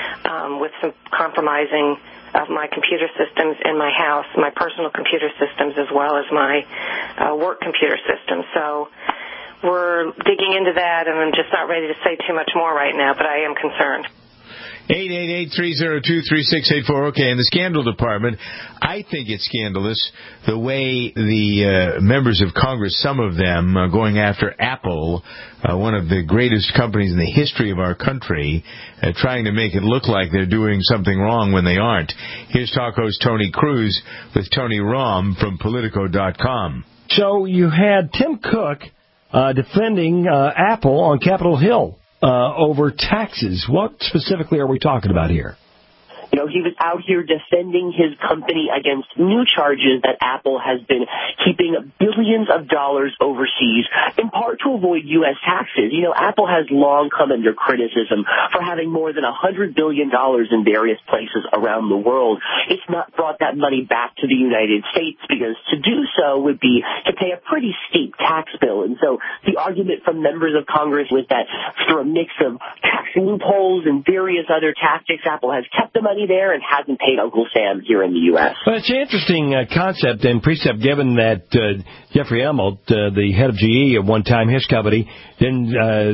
um, with some compromising of my computer systems in my house, my personal computer systems, as well as my uh, work computer system. So we're digging into that, and I'm just not ready to say too much more right now, but I am concerned. eight eight eight, three oh two, three six eight four. Okay, in the scandal department, I think it's scandalous the way the uh, members of Congress, some of them, are going after Apple, uh, one of the greatest companies in the history of our country, uh, trying to make it look like they're doing something wrong when they aren't. Here's talk host Tony Cruz with Tony Romm from Politico dot com. So you had Tim Cook uh, defending uh, Apple on Capitol Hill. Uh, over taxes. What specifically are we talking about here? You know, he was out here defending his company against new charges that Apple has been keeping billions of dollars overseas, in part to avoid U S taxes. You know, Apple has long come under criticism for having more than one hundred billion dollars in various places around the world. It's not brought that money back to the United States because to do so would be to pay a pretty steep tax bill. And so the argument from members of Congress was that through a mix of tax loopholes and various other tactics, Apple has kept the money there and hasn't paid Uncle Sam here in the U S. Well, it's an interesting uh, concept and precept given that uh, Jeffrey Immelt, uh, the head of G E at one time, his company, didn't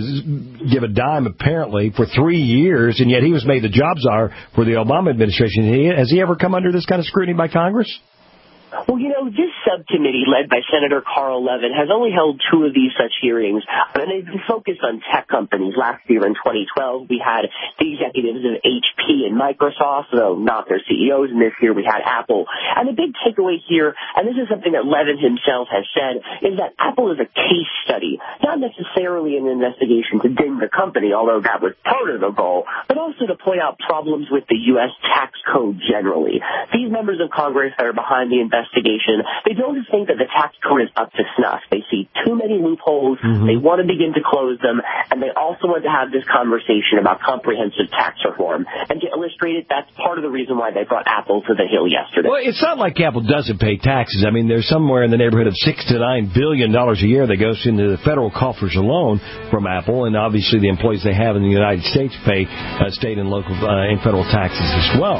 uh, give a dime apparently for three years, and yet he was made the job czar for the Obama administration. Has he ever come under this kind of scrutiny by Congress? Well, you know, this subcommittee led by Senator Carl Levin has only held two of these such hearings, and they've been focused on tech companies. Last year in twenty twelve, we had the executives of H P and Microsoft, though not their C E Os, and this year we had Apple. And the big takeaway here, and this is something that Levin himself has said, is that Apple is a case study, not necessarily an investigation to ding the company, although that was part of the goal, but also to point out problems with the U S tax code generally. These members of Congress that are behind the investigation, they they don't think that the tax code is up to snuff. They see too many loopholes. Mm-hmm. They want to begin to close them, and they also want to have this conversation about comprehensive tax reform. And to illustrate it, that's part of the reason why they brought Apple to the Hill yesterday. Well, it's not like Apple doesn't pay taxes. I mean, there's somewhere in the neighborhood of six to nine billion dollars a year that goes into the federal coffers alone from Apple, and obviously the employees they have in the United States pay uh, state and local uh, and federal taxes as well.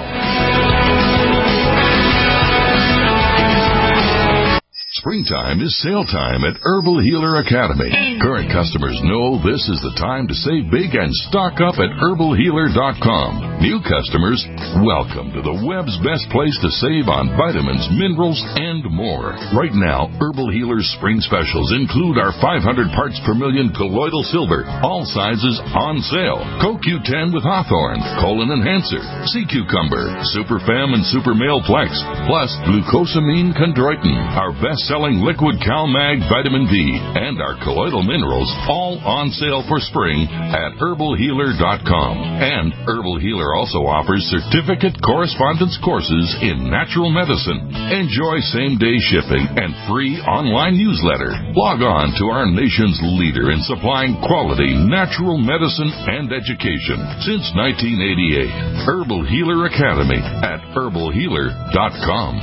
Springtime is sale time at Herbal Healer Academy. Current customers know this is the time to save big and stock up at herbal healer dot com. New customers, welcome to the web's best place to save on vitamins, minerals, and more. Right now, Herbal Healer's spring specials include our five hundred parts per million colloidal silver, all sizes on sale. Co Q ten with Hawthorne, Colon Enhancer, Sea Cucumber, Super Fem and Super Male Plex, plus Glucosamine Chondroitin, our best selling liquid CalMag vitamin D, and our colloidal minerals, all on sale for spring at herbal healer dot com. And Herbal Healer also offers certificate correspondence courses in natural medicine. Enjoy same-day shipping and free online newsletter. Log on to our nation's leader in supplying quality natural medicine and education since nineteen eighty-eight. Herbal Healer Academy at herbal healer dot com.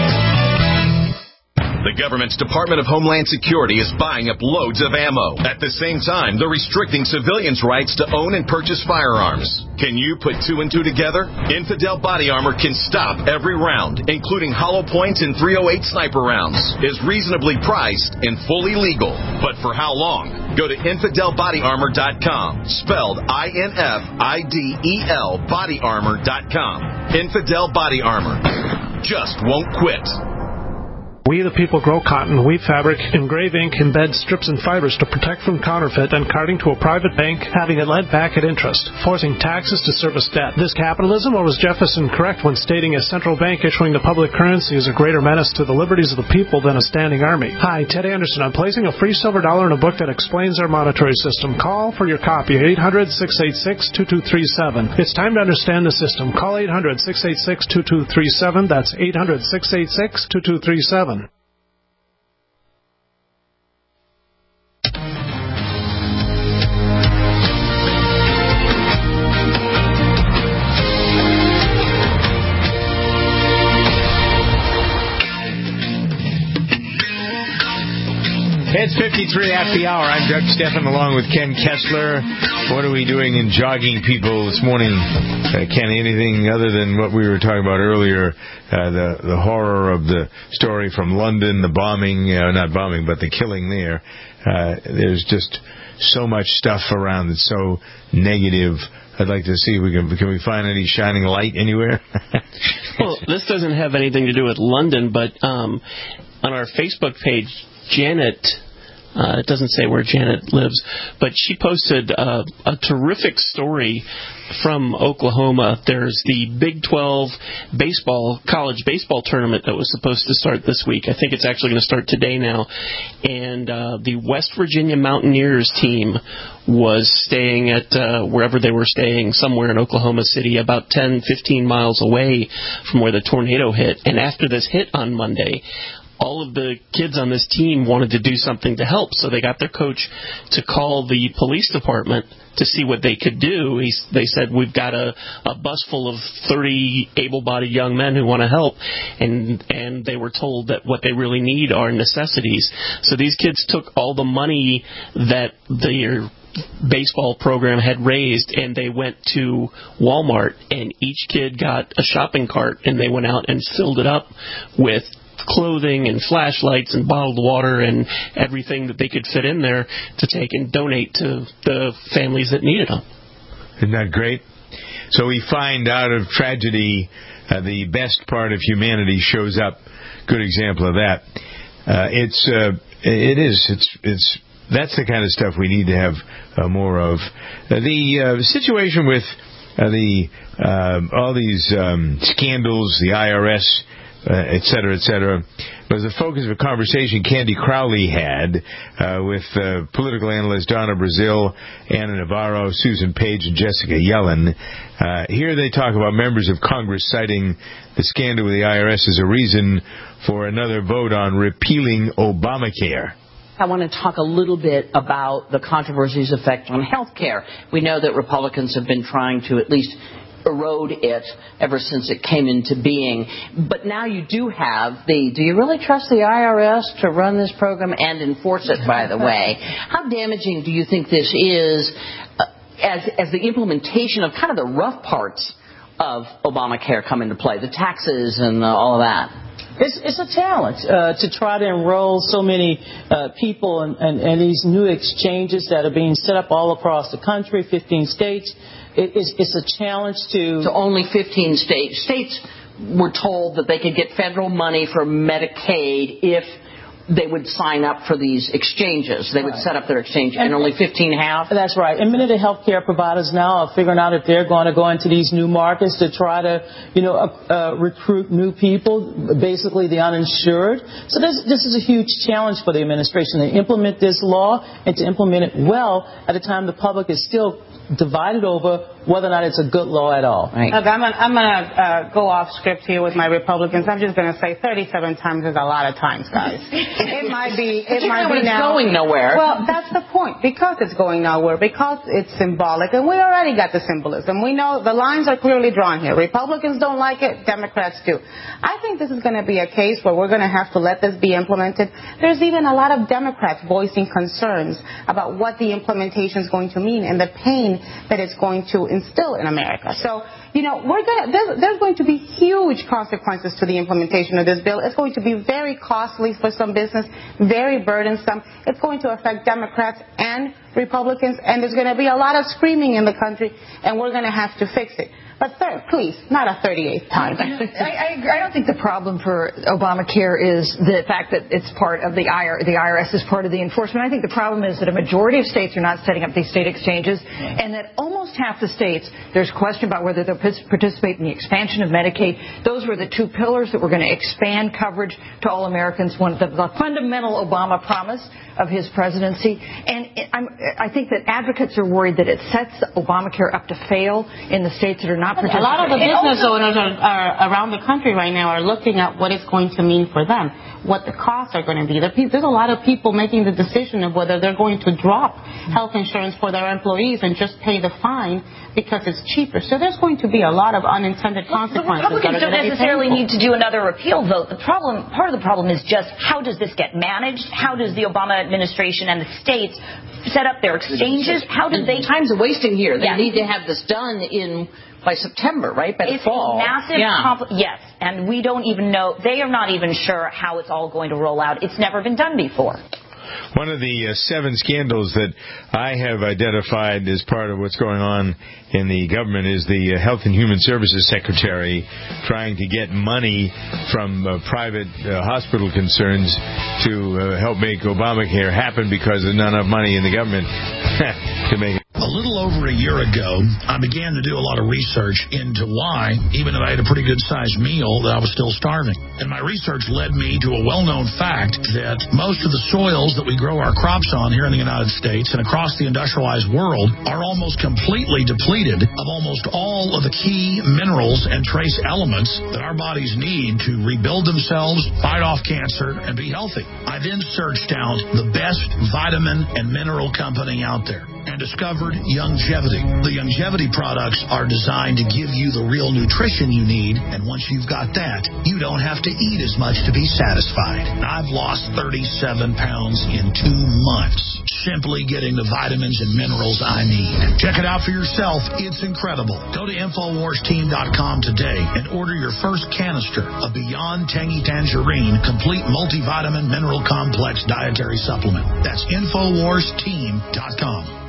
The government's Department of Homeland Security is buying up loads of ammo. At the same time, they're restricting civilians' rights to own and purchase firearms. Can you put two and two together? Infidel Body Armor can stop every round, including hollow points and three oh eight sniper rounds. Is reasonably priced and fully legal. But for how long? Go to infidel body armor dot com, spelled I N F I D E L body armor dot com. Infidel Body Armor. Just won't quit. We the people grow cotton, weave fabric, engrave ink, embed strips and fibers to protect from counterfeit and carting to a private bank, having it lent back at interest, forcing taxes to service debt. This capitalism, or was Jefferson correct when stating a central bank issuing the public currency is a greater menace to the liberties of the people than a standing army? Hi, Ted Anderson. I'm placing a free silver dollar in a book that explains our monetary system. Call for your copy at eight hundred, six eight six, two two three seven. It's time to understand the system. Call eight hundred, six eight six, two two three seven. That's eight hundred, six eight six, two two three seven. It's fifty-three after the hour. I'm Doug Stephan along with Ken Kessler. What are we doing in jogging people this morning? Uh, Ken, anything other than what we were talking about earlier, uh, the, the horror of the story from London, the bombing, uh, not bombing, but the killing there. Uh, there's just so much stuff around that's so negative. I'd like to see if we can can we find any shining light anywhere? Well, this doesn't have anything to do with London, but um, on our Facebook page, Janet, uh, it doesn't say where Janet lives, but she posted uh, a terrific story from Oklahoma. There's the Big twelve baseball, college baseball tournament that was supposed to start this week. I think it's actually going to start today now. And uh, the West Virginia Mountaineers team was staying at uh, wherever they were staying, somewhere in Oklahoma City, about ten, fifteen miles away from where the tornado hit. And after this hit on Monday, all of the kids on this team wanted to do something to help, so they got their coach to call the police department to see what they could do. He, they said, we've got a, a bus full of thirty able-bodied young men who want to help, and and they were told that what they really need are necessities. So these kids took all the money that their baseball program had raised, and they went to Walmart, and each kid got a shopping cart, and they went out and filled it up with clothing and flashlights and bottled water and everything that they could fit in there to take and donate to the families that needed them. Isn't that great? So we find out of tragedy, uh, the best part of humanity shows up. Good example of that. Uh, it's uh, it is it's it's that's the kind of stuff we need to have uh, more of. Uh, the uh, situation with uh, the uh, all these um, scandals, the I R S. uh, et cetera, et cetera, was the focus of a conversation Candy Crowley had uh, with uh, political analysts Donna Brazil, Anna Navarro, Susan Page, and Jessica Yellen. Uh, here they talk about members of Congress citing the scandal with the I R S as a reason for another vote on repealing Obamacare. I want to talk a little bit about the controversy's effect on health care. We know that Republicans have been trying to at least erode it ever since it came into being. But now you do have the, do you really trust the I R S to run this program and enforce it, by the way? How damaging do you think this is uh, as, as the implementation of kind of the rough parts of Obamacare come into play, the taxes and uh, all of that? It's, it's a challenge uh, to try to enroll so many uh, people in, in, in these new exchanges that are being set up all across the country, fifteen states. It, it's, it's a challenge to... So only fifteen states. States were told that they could get federal money for Medicaid if they would sign up for these exchanges. They would right. set up their exchange, and, and only fifteen have? That's right. And many of the healthcare providers now are figuring out if they're going to go into these new markets to try to, you know, uh, uh, recruit new people, basically the uninsured. So this, this is a huge challenge for the administration to implement this law and to implement it well at a time the public is still divided over whether or not it's a good law at all. Right. Look, I'm going I'm to uh, go off script here with my Republicans. I'm just going to say thirty-seven times is a lot of times, guys. It might be. It might be it's now. going nowhere. Well, that's the point. Because it's going nowhere. Because it's symbolic, and we already got the symbolism. We know the lines are clearly drawn here. Republicans don't like it. Democrats do. I think this is going to be a case where we're going to have to let this be implemented. There's even a lot of Democrats voicing concerns about what the implementation is going to mean and the pain that it's going to instill in America. So, you know, we're going to, there's, there's going to be huge consequences to the implementation of this bill. It's going to be very costly for some business, very burdensome. It's going to affect Democrats and Republicans, and there's going to be a lot of screaming in the country, and we're going to have to fix it. But third, please, not a thirty-eighth time. I, I, I don't think the problem for Obamacare is the fact that it's part of the I R S, the I R S is part of the enforcement. I think the problem is that a majority of states are not setting up these state exchanges, and that almost half the states, there's question about whether they'll participate in the expansion of Medicaid. Those were the two pillars that were going to expand coverage to all Americans, one of the, the fundamental Obama promise of his presidency. And I'm, I think that advocates are worried that it sets Obamacare up to fail in the states that are not. A lot of the business owners are, are around the country right now are looking at what it's going to mean for them, what the costs are going to be. There's a lot of people making the decision of whether they're going to drop health insurance for their employees and just pay the fine because it's cheaper. So there's going to be a lot of unintended consequences. The Republicans don't necessarily need to do another repeal vote. The problem, part of the problem is just how does this get managed? How does the Obama administration and the states set up their exchanges? How do they? Time's a wasting here. They yeah. need to have this done in by September, right? By the it's fall. A massive. Yeah. Compl- yes, and we don't even know. They are not even sure how it's all going to roll out. It's never been done before. One of the uh, seven scandals that I have identified as part of what's going on in the government is the uh, Health and Human Services Secretary trying to get money from uh, private uh, hospital concerns to uh, help make Obamacare happen because there's not enough money in the government to make it. A little over a year ago, I began to do a lot of research into why, even though I had a pretty good-sized meal, that I was still starving. And my research led me to a well-known fact that most of the soils that we grow our crops on here in the United States and across the industrialized world are almost completely depleted of almost all of the key minerals and trace elements that our bodies need to rebuild themselves, fight off cancer, and be healthy. I then searched out the best vitamin and mineral company out there and discovered Youngevity. The Youngevity products are designed to give you the real nutrition you need, and once you've got that, you don't have to eat as much to be satisfied. I've lost thirty-seven pounds in two months simply getting the vitamins and minerals I need. Check it out for yourself. It's incredible. Go to Infowars Team dot com today and order your first canister of Beyond Tangy Tangerine Complete Multivitamin Mineral Complex Dietary Supplement. That's Infowars Team dot com.